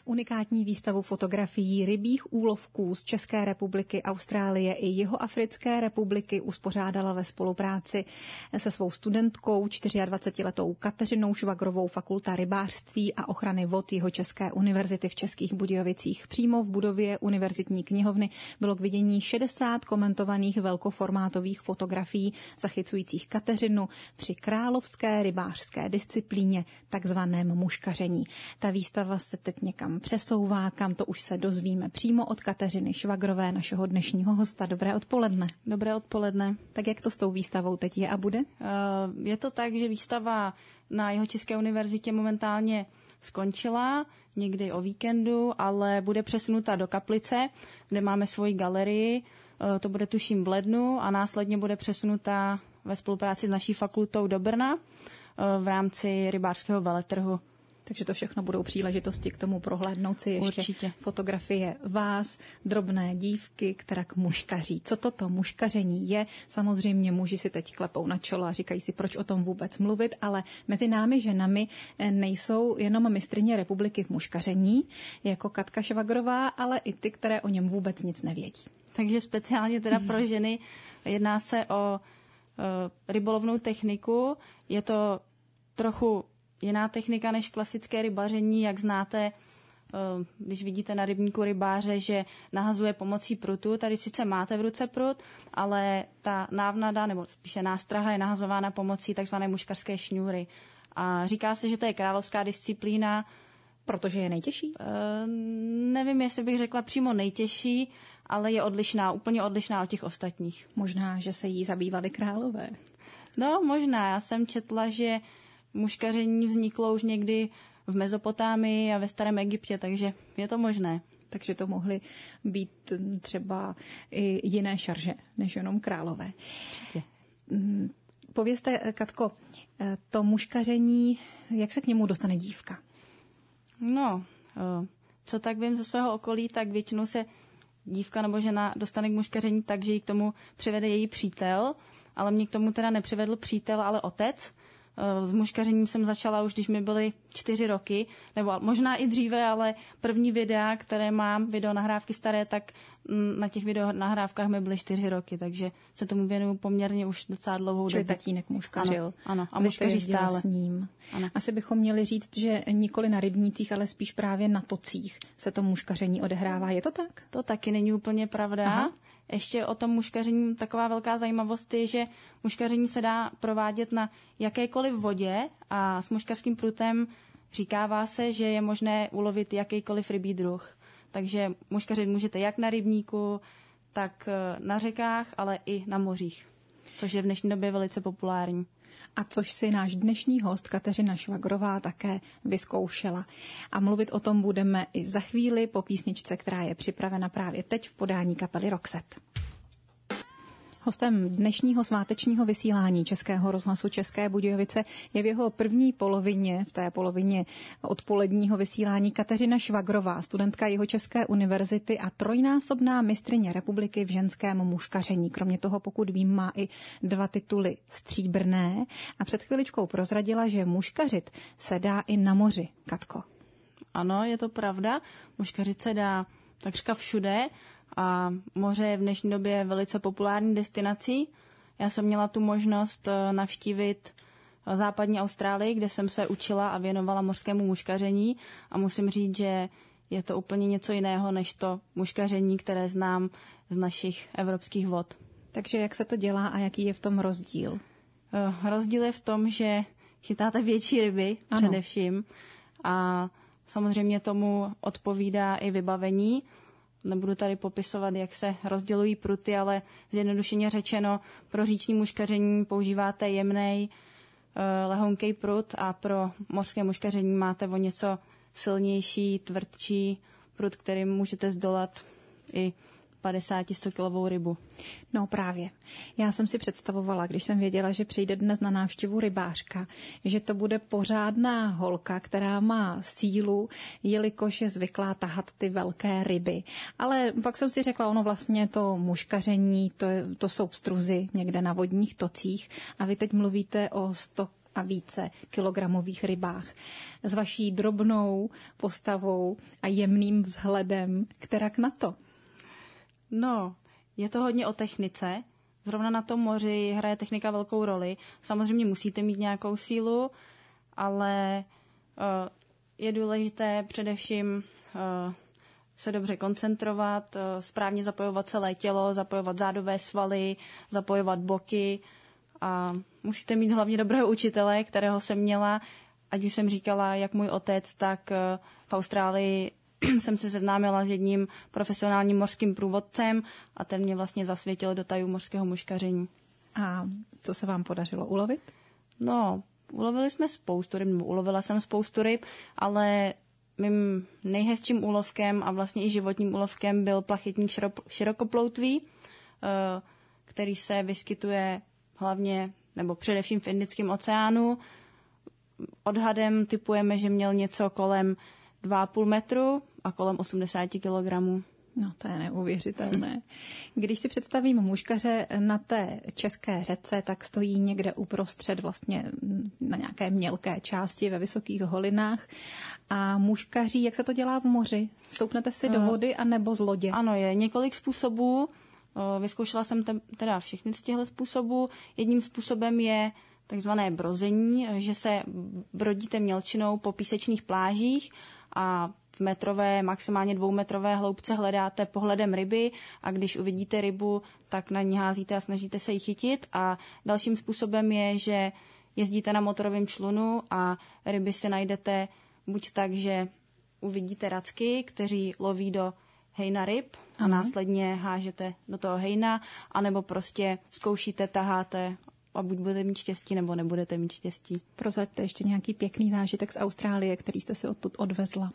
Unikátní výstavu fotografií rybích úlovků z České republiky, Austrálie i Jihoafrické republiky uspořádala ve spolupráci se svou studentkou 24letou Kateřinou Švagrovou Fakulta rybářství a ochrany vod Jihočeské univerzity v Českých Budějovicích. Přímo v budově univerzitní knihovny bylo k vidění 60 komentovaných velkoformátových fotografií zachycujících Kateřinu při královské rybářské disciplíně, takzvaném muškaření. Ta výstava se teď někam přesouvá, kam to už se dozvíme přímo od Kateřiny Švagrové, našeho dnešního hosta. Dobré odpoledne. Dobré odpoledne. Tak jak to s tou výstavou teď je a bude? Je to tak, že výstava na Jihočeské univerzitě momentálně skončila, někdy o víkendu, ale bude přesunuta do Kaplice, kde máme svoji galerii. To bude tuším v lednu a následně bude přesunuta ve spolupráci s naší fakultou do Brna v rámci rybářského veletrhu. Takže to všechno budou příležitosti k tomu prohlédnout si ještě Určitě. Fotografie vás, drobné dívky, která muškaří. Co toto muškaření je? Samozřejmě muži si teď klepou na čelo a říkají si, proč o tom vůbec mluvit, ale mezi námi ženami nejsou jenom mistryně republiky v muškaření, jako Katka Švagrová, ale i ty, které o něm vůbec nic nevědí. Takže speciálně teda pro ženy jedná se o rybolovnou techniku. Je to trochu jiná technika než klasické rybaření, jak znáte, když vidíte na rybníku rybáře, že nahazuje pomocí prutu. Tady sice máte v ruce prut, ale ta návnada, nebo spíše nástraha je nahazována pomocí takzvané muškařské šňůry. A říká se, že to je královská disciplína. Protože je nejtěžší? Nevím, jestli bych řekla přímo nejtěžší, ale je odlišná, úplně odlišná od těch ostatních. Možná, že se jí zabývali králové. No, možná. Já jsem četla, že muškaření vzniklo už někdy v Mezopotámii a ve starém Egyptě, takže je to možné. Takže to mohly být třeba i jiné šarže, než jenom králové. Určitě. Povězte, Katko, to muškaření, jak se k němu dostane dívka? No, co tak vím ze svého okolí, tak většinou se dívka nebo žena dostane k muškaření tak, že ji k tomu přivede její přítel, ale mě k tomu teda nepřivedl přítel, ale otec. S muškařením jsem začala už, když mi byly 4 roky, nebo možná i dříve, ale první videa, které mám, videonahrávky staré, tak na těch videonahrávkách mi byly 4 roky, takže se tomu věnuju poměrně už docela dlouhou dobu. Čili tatínek muškařil. Ano, a muškaří stále. S ním. Ano. Asi bychom měli říct, že nikoli na rybnících, ale spíš právě na tocích se to muškaření odehrává. Je to tak? To taky není úplně pravda. Aha. Ještě o tom muškaření taková velká zajímavost je, že muškaření se dá provádět na jakékoliv vodě a s muškařským prutem říkává se, že je možné ulovit jakýkoliv rybí druh. Takže muškařit můžete jak na rybníku, tak na řekách, ale i na mořích, což je v dnešní době velice populární. A což si náš dnešní host Kateřina Švagrová také vyzkoušela. A mluvit o tom budeme i za chvíli po písničce, která je připravena právě teď v podání kapely Roxette. Hostem dnešního svátečního vysílání Českého rozhlasu České Budějovice je v jeho první polovině, v té polovině odpoledního vysílání Kateřina Švagrová, studentka Jihočeské univerzity a trojnásobná mistryně republiky v ženském muškaření. Kromě toho, pokud vím, má i 2 tituly stříbrné a před chviličkou prozradila, že muškařit se dá i na moři. Katko. Ano, je to pravda. Muškařit se dá takřka všude. A moře je v dnešní době velice populární destinací. Já jsem měla tu možnost navštívit západní Austrálii, kde jsem se učila a věnovala mořskému muškaření a musím říct, že je to úplně něco jiného než to muškaření, které znám z našich evropských vod. Takže jak se to dělá a jaký je v tom rozdíl? Rozdíl je v tom, že chytáte větší ryby především a samozřejmě tomu odpovídá i vybavení. Nebudu tady popisovat, jak se rozdělují pruty, ale zjednodušeně řečeno, pro říční muškaření používáte jemnej, lehonkej prut a pro mořské muškaření máte o něco silnější, tvrdší prut, kterým můžete zdolat i 50-100 kilovou rybu. No právě. Já jsem si představovala, když jsem věděla, že přijde dnes na návštěvu rybářka, že to bude pořádná holka, která má sílu, jelikož je zvyklá tahat ty velké ryby. Ale pak jsem si řekla, ono vlastně to muškaření, to jsou pstruzy někde na vodních tocích a vy teď mluvíte o 100 a více kilogramových rybách. S vaší drobnou postavou a jemným vzhledem, kterak na to? No, je to hodně o technice. Zrovna na tom moři hraje technika velkou roli. Samozřejmě musíte mít nějakou sílu, ale je důležité především se dobře koncentrovat, správně zapojovat celé tělo, zapojovat zádové svaly, zapojovat boky a musíte mít hlavně dobrého učitele, kterého jsem měla, ať už jsem říkala, jak můj otec, tak v Austrálii jsem se seznámila s jedním profesionálním mořským průvodcem a ten mě vlastně zasvětil do tajů mořského muškaření. A co se vám podařilo ulovit? No, ulovili jsme spoustu ryb, ulovila jsem spoustu ryb, ale mým nejhezčím úlovkem a vlastně i životním úlovkem byl plachetník širokoploutví, který se vyskytuje hlavně nebo především v Indickém oceánu. Odhadem tipujeme, že měl něco kolem 2,5 metru a kolem 80 kilogramů. No, to je neuvěřitelné. Když si představím muškaře na té české řece, tak stojí někde uprostřed vlastně na nějaké mělké části ve vysokých holinách a muškaří, jak se to dělá v moři? Stoupnete si do vody anebo z lodě? Ano, je několik způsobů. Vyzkoušela jsem teda všechny z těchto způsobů. Jedním způsobem je takzvané brození, že se brodíte mělčinou po písečných plážích a v metrové, maximálně 2metrové hloubce hledáte pohledem ryby a když uvidíte rybu, tak na ní házíte a snažíte se ji chytit. A dalším způsobem je, že jezdíte na motorovém člunu a ryby si najdete buď tak, že uvidíte racky, kteří loví do hejna ryb a následně hážete do toho hejna, anebo prostě zkoušíte, taháte a buď budete mít štěstí, nebo nebudete mít štěstí. Prozraďte ještě nějaký pěkný zážitek z Austrálie, který jste si odtud odvezla.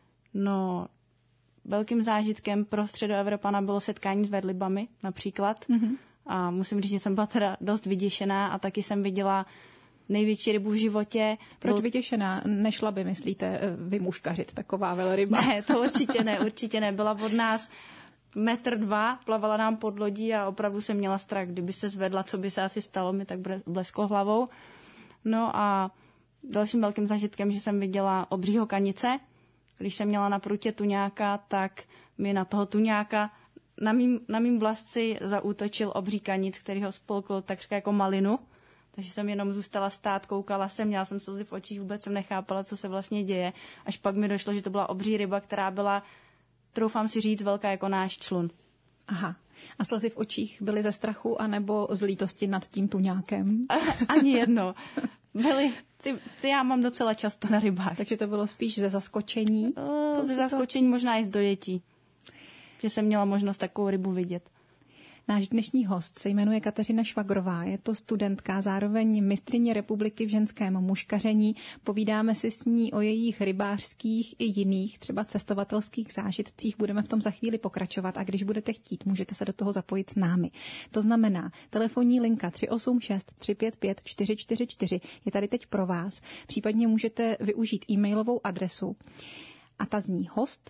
No, velkým zážitkem pro Středoevropana bylo setkání s velrybami například. Mm-hmm. A musím říct, že jsem byla teda dost vyděšená a taky jsem viděla největší rybu v životě. Proč vyděšená? Nešla by, myslíte, vymuškařit taková velryba? Ne, to určitě ne. Byla od nás 1,2 metru, plavala nám pod lodí a opravdu jsem měla strach. Kdyby se zvedla, co by se asi stalo, mi tak blesklo hlavou. No a dalším velkým zážitkem, že jsem viděla obřího kanice. Když jsem měla na prutě tuňáka, tak mi na toho tuňáka na mým vlasci zaútočil obří kanic, který ho spolkl takřka jako malinu. Takže jsem jenom zůstala stát, koukala jsem, měla jsem slzy v očích, vůbec jsem nechápala, co se vlastně děje. Až pak mi došlo, že to byla obří ryba, která byla, troufám si říct, velká jako náš člun. Aha. A slzy v očích byly ze strachu anebo z lítosti nad tím tuňákem? Ani jedno. Byly, ty já mám docela často na rybách. Takže to bylo spíš ze zaskočení? Ze zaskočení možná i z dojetí. Že jsem měla možnost takovou rybu vidět. Náš dnešní host se jmenuje Kateřina Švagrová, je to studentka, zároveň mistryně republiky v ženském muškaření. Povídáme si s ní o jejich rybářských i jiných, třeba cestovatelských zážitcích. Budeme v tom za chvíli pokračovat a když budete chtít, můžete se do toho zapojit s námi. To znamená, telefonní linka 386 355 444 je tady teď pro vás. Případně můžete využít e-mailovou adresu. A ta zní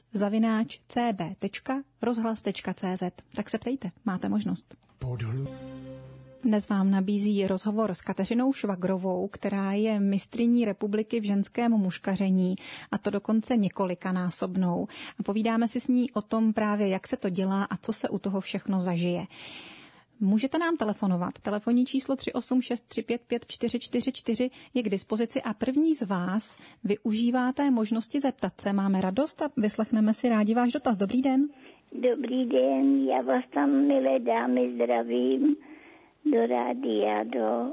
host@cb.rozhlas.cz. Tak se ptejte, máte možnost. Dnes vám nabízí rozhovor s Kateřinou Švagrovou, která je mistryní republiky v ženském muškaření, a to dokonce několikanásobnou. A povídáme si s ní o tom právě, jak se to dělá a co se u toho všechno zažije. Můžete nám telefonovat. Telefonní číslo 386 355 444 je k dispozici a první z vás využívá té možnosti zeptat se. Máme radost a vyslechneme si rádi váš dotaz. Dobrý den. Dobrý den, já vás tam, milé dámy, zdravím do rádia,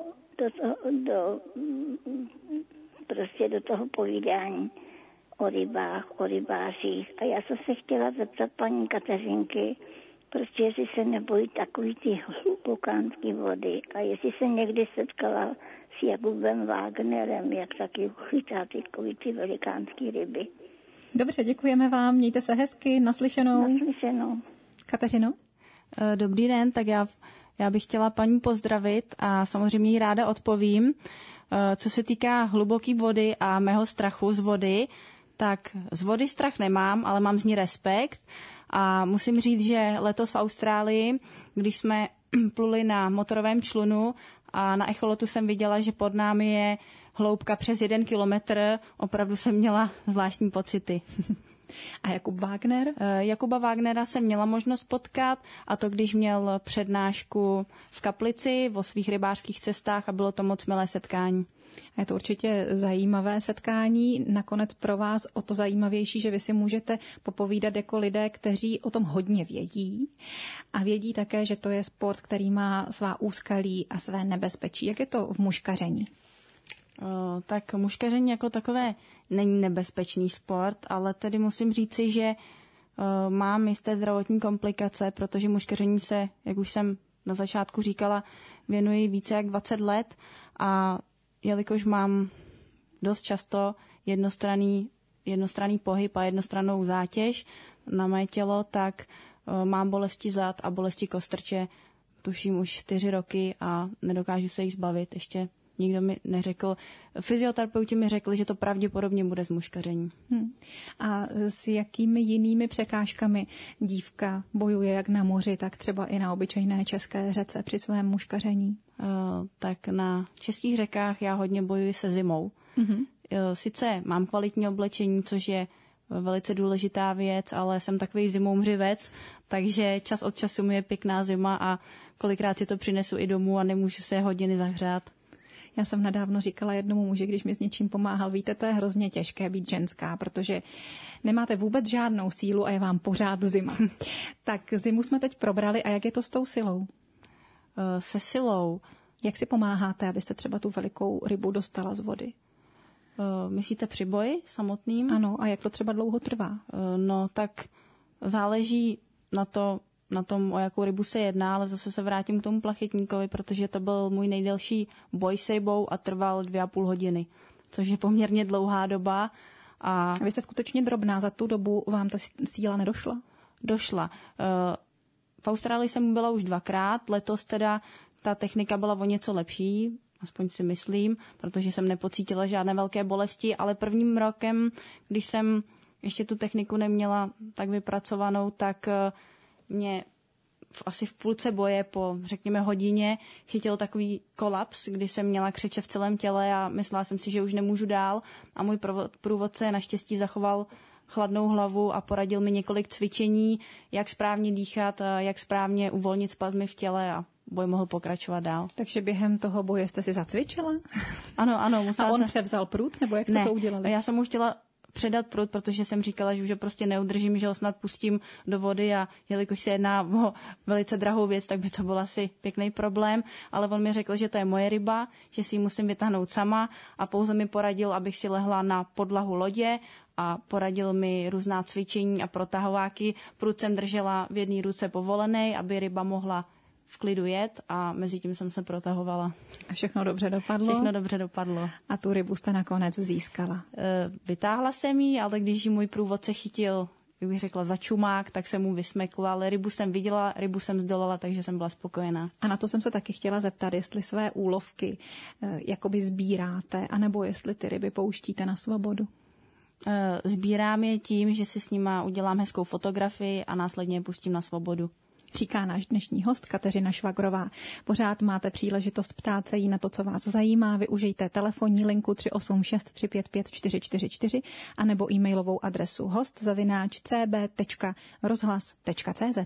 do toho povídání o rybách, o rybářích. A já jsem se chtěla zeptat paní Kateřinky, prostě jestli se nebojí takový ty hlubokánský vody a jestli se někdy setkala s Jakubem Wagnerem, jak taky chytá ty velikánský ryby. Dobře, děkujeme vám, mějte se hezky, naslyšenou. Naslyšenou. Kateřino? Dobrý den, tak já bych chtěla paní pozdravit a samozřejmě jí ráda odpovím. Co se týká hluboké vody a mého strachu z vody, tak z vody strach nemám, ale mám z ní respekt. A musím říct, že letos v Austrálii, když jsme pluli na motorovém člunu a na echolotu jsem viděla, že pod námi je hloubka přes 1 kilometr, opravdu jsem měla zvláštní pocity. A Jakub Wagner? Jakuba Wagnera jsem měla možnost potkat, a to když měl přednášku v Kaplici o svých rybářských cestách a bylo to moc milé setkání. Je to určitě zajímavé setkání, nakonec pro vás o to zajímavější, že vy si můžete popovídat jako lidé, kteří o tom hodně vědí a vědí také, že to je sport, který má svá úskalí a své nebezpečí. Jak je to v muškaření? Tak muškaření jako takové není nebezpečný sport, ale tedy musím říci, že mám jisté zdravotní komplikace, protože muškaření se, jak už jsem na začátku říkala, věnuji více jak 20 let a jelikož mám dost často jednostranný pohyb a jednostrannou zátěž na moje tělo, tak mám bolesti zad a bolesti kostrče, tuším už 4 roky a nedokážu se jich zbavit. Ještě nikdo mi neřekl. Fyzioterapeuti mi řekli, že to pravděpodobně bude z muškaření. A s jakými jinými překážkami dívka bojuje jak na moři, tak třeba i na obyčejné české řece při svém muškaření? Tak na českých řekách já hodně bojuji se zimou. Sice mám kvalitní oblečení, což je velice důležitá věc, ale jsem takový zimoumřivec, takže čas od času mi je pěkná zima a kolikrát si to přinesu i domů a nemůžu se hodiny zahřát. Já jsem nedávno říkala jednomu muži, když mi s něčím pomáhal, víte, to je hrozně těžké být ženská, protože nemáte vůbec žádnou sílu a je vám pořád zima. Tak zimu jsme teď probrali a jak je to s tou silou? Se silou. Jak si pomáháte, abyste třeba tu velikou rybu dostala z vody? Myslíte při boji samotným? Ano, a jak to třeba dlouho trvá? No, tak záleží na tom, o jakou rybu se jedná, ale zase se vrátím k tomu plachetníkovi, protože to byl můj nejdelší boj s rybou a trval 2,5 hodiny, což je poměrně dlouhá doba. A vy jste skutečně drobná, za tu dobu vám ta síla nedošla? Došla. V Austrálii jsem byla už 2krát, letos teda ta technika byla o něco lepší, aspoň si myslím, protože jsem nepocítila žádné velké bolesti, ale prvním rokem, když jsem ještě tu techniku neměla tak vypracovanou, tak mě asi v půlce boje po, řekněme, hodině chytil takový kolaps, kdy jsem měla křeče v celém těle a myslela jsem si, že už nemůžu dál a můj průvodce naštěstí zachoval chladnou hlavu a poradil mi několik cvičení, jak správně dýchat, jak správně uvolnit spazmy v těle a boj mohl pokračovat dál. Takže během toho boje jste si zacvičila? Ano. A on převzal prut, nebo jak jste to udělali? Já jsem mu chtěla předat prut, protože jsem říkala, že už ho prostě neudržím, že ho snad pustím do vody a jelikož se jedná o velice drahou věc, tak by to byl asi pěkný problém, ale on mi řekl, že to je moje ryba, že si ji musím vytáhnout sama a pouze mi poradil, abych si lehla na podlahu lodě a poradil mi různá cvičení a protahováky. Prut jsem držela v jedné ruce povolenej, aby ryba mohla v klidu jet a mezi tím jsem se protahovala. A všechno dobře dopadlo? Všechno dobře dopadlo. A tu rybu jste nakonec získala? Vytáhla jsem ji, ale když ji můj průvodce chytil, jak bych řekla, za čumák, tak jsem mu vysmekla, ale rybu jsem viděla, rybu jsem zdolala, takže jsem byla spokojená. A na to jsem se taky chtěla zeptat, jestli své úlovky jakoby sbíráte, anebo jestli ty ryby pouštíte na svobodu? Sbírám je tím, že si s nima udělám hezkou fotografii a následně je pustím na svobodu. Říká náš dnešní host Kateřina Švagrová. Pořád máte příležitost ptát se jí na to, co vás zajímá. Využijte telefonní linku 386 355 444 anebo e-mailovou adresu host@cb.rozhlas.cz.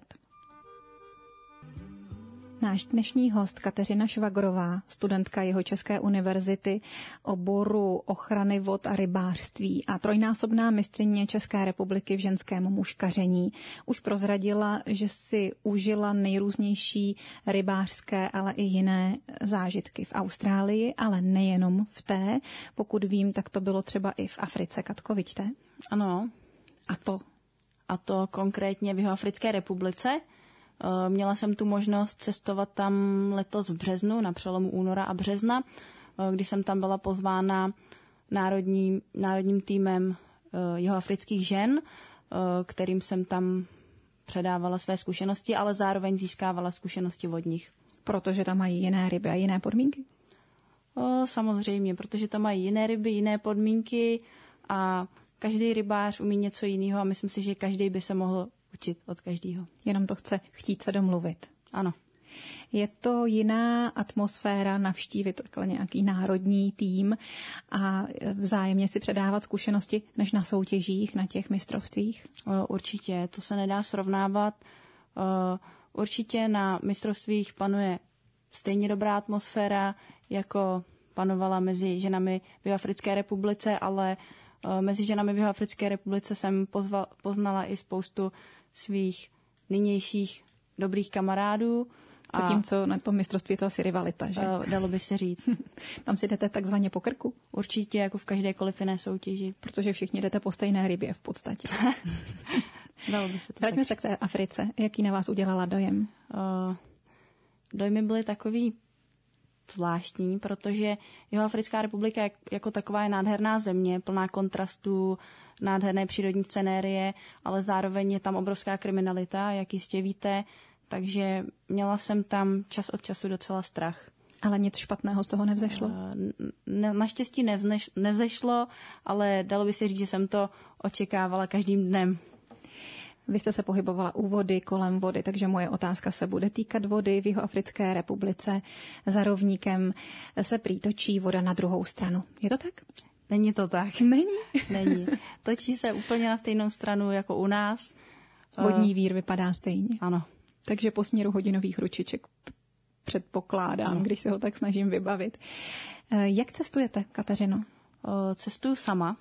Náš dnešní host Kateřina Švagrová, studentka Jihočeské univerzity oboru ochrany vod a rybářství a trojnásobná mistryně České republiky v ženském muškaření, už prozradila, že si užila nejrůznější rybářské, ale i jiné zážitky v Austrálii, ale nejenom v té. Pokud vím, tak to bylo třeba i v Africe. Katko, vidíte? Ano. A to konkrétně v Jihoafrické republice. Měla jsem tu možnost cestovat tam letos v březnu, na přelomu února a března, když jsem tam byla pozvána národním týmem jihoafrických žen, kterým jsem tam předávala své zkušenosti, ale zároveň získávala zkušenosti vodních. Protože tam mají jiné ryby a jiné podmínky? Samozřejmě, protože tam mají jiné ryby, jiné podmínky a každý rybář umí něco jiného a myslím si, že každý by se mohl učit od každého. Jenom to chce chtít se domluvit. Ano. Je to jiná atmosféra navštívit takhle nějaký národní tým a vzájemně si předávat zkušenosti než na soutěžích, na těch mistrovstvích? Určitě, to se nedá srovnávat. Určitě na mistrovstvích panuje stejně dobrá atmosféra, jako panovala mezi ženami v Jihoafrické republice, ale mezi ženami v Jihoafrické republice jsem poznala i spoustu svých nynějších dobrých kamarádů. Zatímco na tom mistrovství je to asi rivalita, že? Dalo by se říct. Tam si jdete takzvaně po krku? Určitě, jako v každékoliv jiné soutěži. Protože všichni jdete po stejné rybě v podstatě. Dalo by se to. Vraťme se k té Africe. Jaký na vás udělala dojem? Dojmy byly takový zvláštní, protože Jihoafrická republika jako taková je nádherná země, plná kontrastů, nádherné přírodní scenérie, ale zároveň je tam obrovská kriminalita, jak jistě víte, takže měla jsem tam čas od času docela strach. Ale nic špatného z toho nevzešlo? Naštěstí nevzešlo, ale dalo by se říct, že jsem to očekávala každým dnem. Vy jste se pohybovala u vody, kolem vody, takže moje otázka se bude týkat vody. V Jihoafrické republice za rovníkem se prý točí voda na druhou stranu. Je to tak? Není to tak. Není. Točí se úplně na stejnou stranu jako u nás. Vodní vír vypadá stejně. Ano. Takže po směru hodinových ručiček předpokládám, ano. Když se ho tak snažím vybavit. Jak cestujete, Kateřino? Cestuju sama,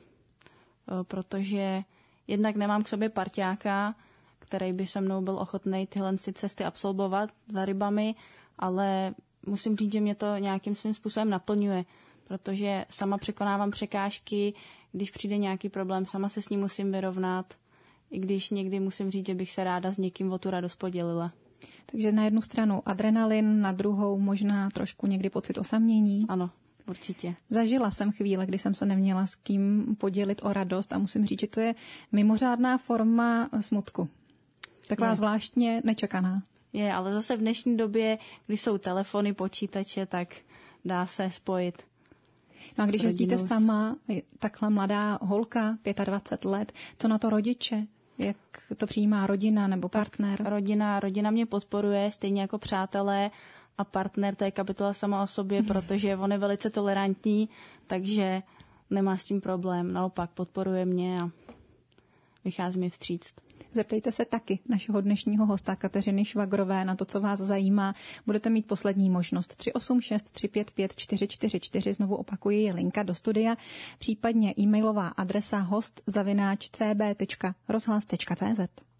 protože jednak nemám k sobě parťáka, který by se mnou byl ochotný tyhle cesty absolvovat za rybami, ale musím říct, že mě to nějakým svým způsobem naplňuje, protože sama překonávám překážky, když přijde nějaký problém, sama se s ním musím vyrovnat, i když někdy musím říct, že bych se ráda s někým o tu radost podělila. Takže na jednu stranu adrenalin, na druhou možná trošku někdy pocit osamění. Ano, určitě. Zažila jsem chvíle, kdy jsem se neměla s kým podělit o radost a musím říct, že to je mimořádná forma smutku. Taková zvláštně nečekaná. Je, ale zase v dnešní době, kdy jsou telefony, počítače, tak dá se spojit. No a když jezdíte sama, takhle mladá holka, 25 let, co na to rodiče? Jak to přijímá rodina nebo partner? Rodina mě podporuje, stejně jako přátelé, a partner, to je kapitola sama o sobě, protože on je velice tolerantní, takže nemá s tím problém. Naopak podporuje mě a vychází mi vstříc. Zeptejte se taky našeho dnešního hosta Kateřiny Švagrové na to, co vás zajímá. Budete mít poslední možnost. 386 355 444, znovu opakuji, je linka do studia, případně e-mailová adresa host@cb.rozhlas.cz.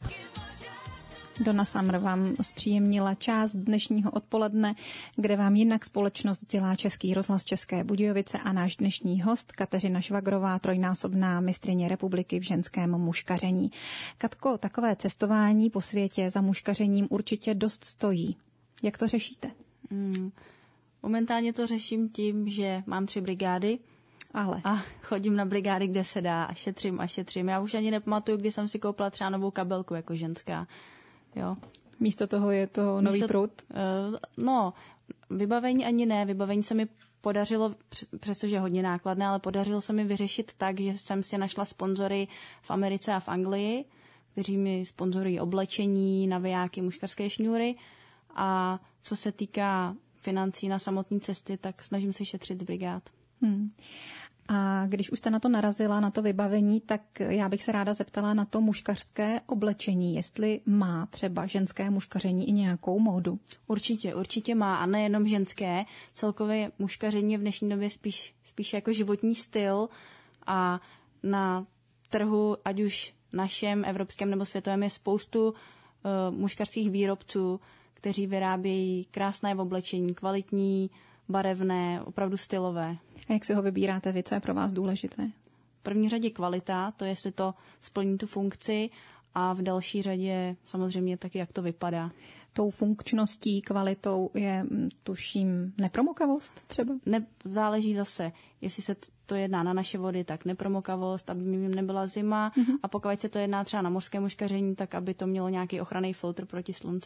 Donna Summer vám zpříjemnila část dnešního odpoledne, kde vám jinak společnost dělá Český rozhlas České Budějovice a náš dnešní host Kateřina Švagrová, trojnásobná mistryně republiky v ženském muškaření. Katko, takové cestování po světě za muškařením určitě dost stojí. Jak to řešíte? Momentálně to řeším tím, že mám 3 brigády. A chodím na brigády, kde se dá a šetřím. Já už ani nepamatuju, kdy jsem si koupila třeba novou kabelku jako ženská. Jo. Místo toho je to nový prut? Vybavení ani ne. Vybavení se mi podařilo, přestože je hodně nákladné, ale podařilo se mi vyřešit tak, že jsem si našla sponzory v Americe a v Anglii, kteří mi sponzorují oblečení, navijáky, muškarské šňůry. A co se týká financí na samotné cesty, tak snažím se šetřit z brigád. A když už jste na to narazila, na to vybavení, tak já bych se ráda zeptala na to muškařské oblečení, jestli má třeba ženské muškaření i nějakou módu. Určitě má, a nejenom ženské. Celkově muškaření je v dnešní době spíš jako životní styl a na trhu, ať už našem, evropském nebo světovém, je spoustu muškařských výrobců, kteří vyrábějí krásné oblečení, kvalitní, barevné, opravdu stylové. A jak si ho vybíráte vy, co je pro vás důležité? V první řadě kvalita, to jestli to splní tu funkci, a v další řadě samozřejmě taky, jak to vypadá. Tou funkčností, kvalitou je, tuším, nepromokavost třeba? Záleží zase, jestli se to jedná na naše vody, tak nepromokavost, aby mi nebyla zima, a pokud se to jedná třeba na mořské muškaření, tak aby to mělo nějaký ochranný filtr proti slunci.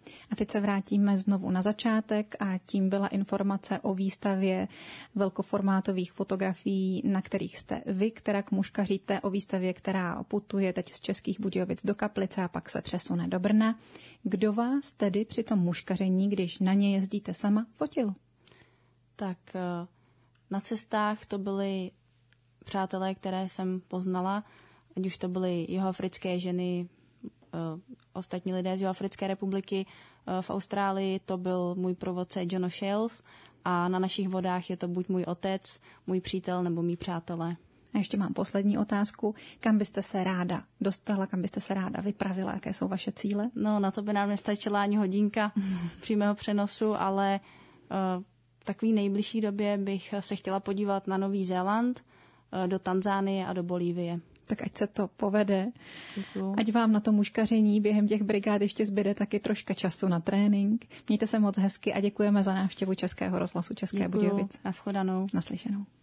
A teď se vrátíme znovu na začátek a tím byla informace o výstavě velkoformátových fotografií, na kterých jste vy, která muškaříte, o výstavě, která putuje teď z Českých Budějovic do Kaplice a pak se přesune do Brna. Kdo vás tedy při tom muškaření, když na ně jezdíte sama, fotil? Tak na cestách to byly přátelé, které jsem poznala, ať už to byly jihoafrické ženy, ostatní lidé z Jihoafrické republiky. V Austrálii to byl můj průvodce John O'Shells a na našich vodách je to buď můj otec, můj přítel nebo mý přátelé. A ještě mám poslední otázku. Kam byste se ráda dostala, kam byste se ráda vypravila, jaké jsou vaše cíle? No, na to by nám nestačila ani hodinka přímého přenosu, ale v takové nejbližší době bych se chtěla podívat na Nový Zéland, do Tanzánie a do Bolívie. Tak ať se to povede. Děkuju. Ať vám na to muškaření během těch brigád ještě zbyde taky troška času na trénink. Mějte se moc hezky a děkujeme za návštěvu Českého rozhlasu České Budějovice. Nashledanou. Naslyšenou.